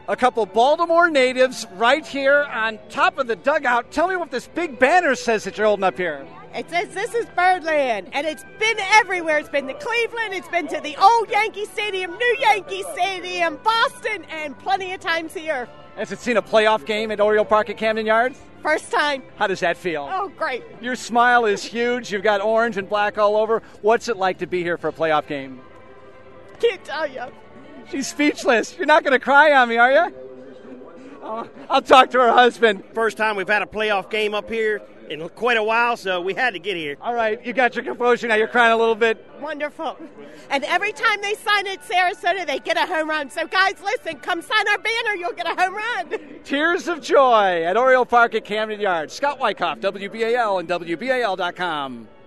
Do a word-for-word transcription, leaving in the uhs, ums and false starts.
a couple Baltimore natives right here on top of the dugout. Tell me what this big banner says that you're holding up here. It says this is Birdland, and it's been everywhere. It's been to Cleveland, it's been to the old Yankee Stadium, new Yankee Stadium, Boston, and plenty of times here. Has it seen a playoff game at Oriole Park at Camden Yards? First time. How does that feel? Oh, great. Your smile is huge. You've got orange and black all over. What's it like to be here for a playoff game? Can't tell you. She's speechless. You're not going to cry on me, are you? Oh, I'll talk to her husband. First time we've had a playoff game up here in quite a while, so we had to get here. All right, you got your composure now. You're crying a little bit. Wonderful. And every time they sign at Sarasota, they get a home run. So, guys, listen, come sign our banner. You'll get a home run. Tears of joy at Oriole Park at Camden Yards. Scott Wyckoff, W B A L and W B A L dot com.